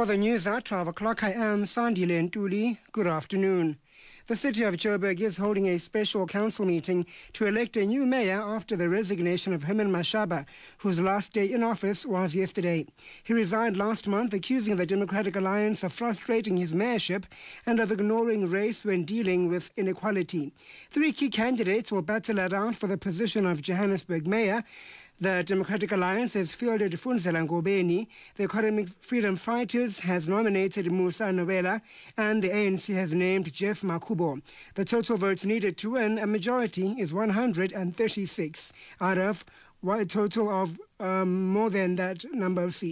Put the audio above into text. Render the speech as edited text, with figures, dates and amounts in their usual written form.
For the news at 12 o'clock, I am Sandile Ntuli. Good afternoon. The city of Joburg is holding a special council meeting to elect a new mayor after the resignation of Herman Mashaba, whose last day in office was yesterday. He resigned last month, accusing the Democratic Alliance of frustrating his mayorship and of ignoring race when dealing with inequality. 3 key candidates will battle it out for the position of Johannesburg mayor. The Democratic Alliance has fielded Funzela Ngobeni, the Economic Freedom Fighters has nominated Musa Novella, and the ANC has named Jeff Makubo. The total votes needed to win a majority is 136 out of a total of more than that number of seats.